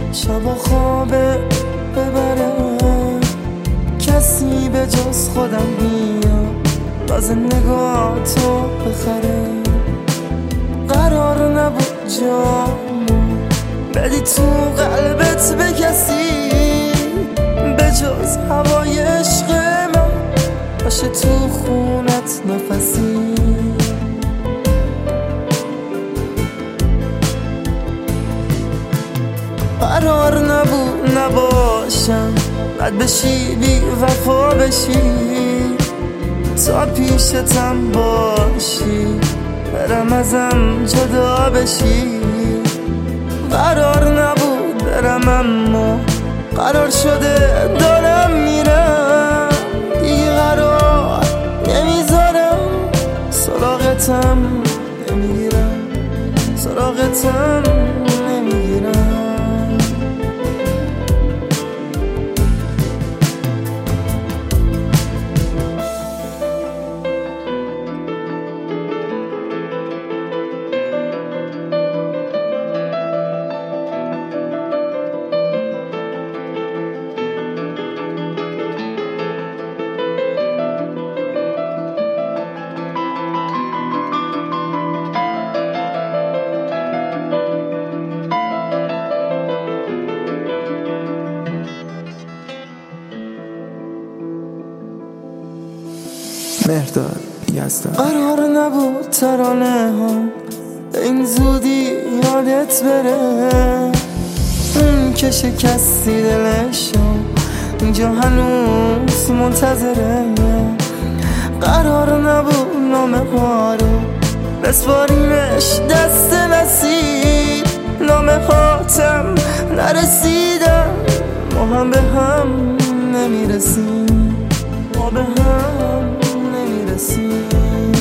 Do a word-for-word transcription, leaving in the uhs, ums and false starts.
شب و خوابه ببره، کسی به جز خودم بیاد باز نگاه تو بخره. قرار نبود جامو بدی تو قلبت به کسی به جز هوای عشق من باشه تو خونت نفسی. قرار نبود نباشم بد بشی بی وفا بشی تا پیشتم باشی برم ازم جدا بشی. قرار نبود برم اما قرار شده دارم میرم دیگه قرار نمیذارم سراغتم نمیگیرم سراغتم نمیگیرم. مهرداد یزدان. قرار نبود ترانه هم این زودی یادت بره، اون که شکستی دلشم اینجا هنوز منتظره. قرار نبود نامه ها رو بسپاریمش دست نصیب، نامه هاتم نرسیدم ما هم به هم نمیرسیم ما به هم نمیرسیم.